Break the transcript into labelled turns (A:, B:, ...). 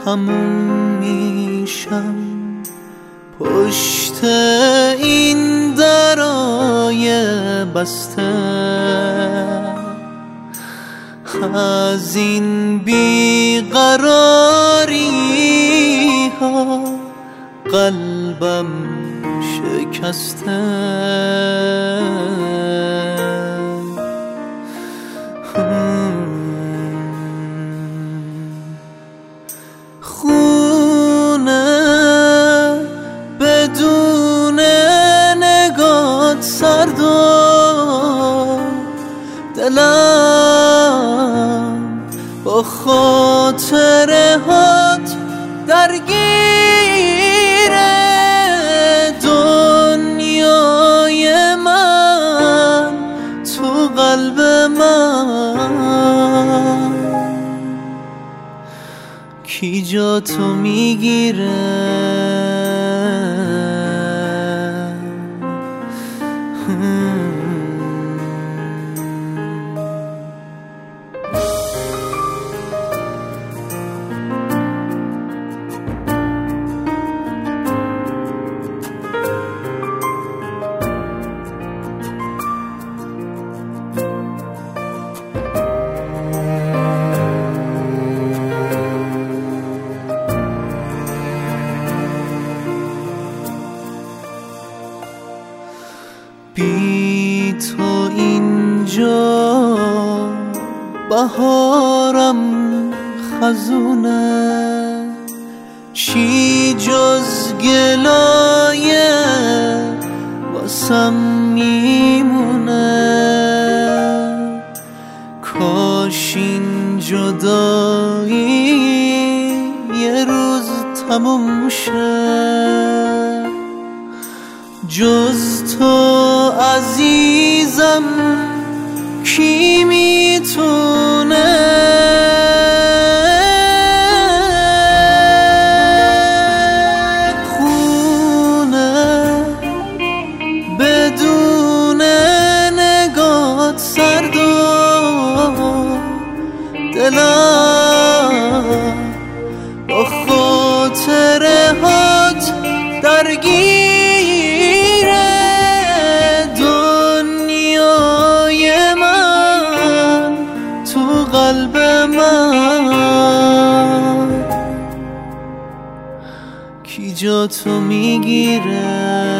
A: تموم میشم پشت این درای بسته. از این بیقراری ها قلبم شکسته. خونه بدون نگات سرد و دلم با خاطره هات درگیر. دنیای من تو قلب من کی جا تو میگیره؟ بی تو اینجا بهارم خزونه، چی جز گلایه واسم میمونه. کاش این جدایی یه روز تموم شه، جز تو عزیزم کی میتونه؟ خونه بدون نگات سرد و دلم با خاطره هات درگیر. قلب من کی جا تو میگیره؟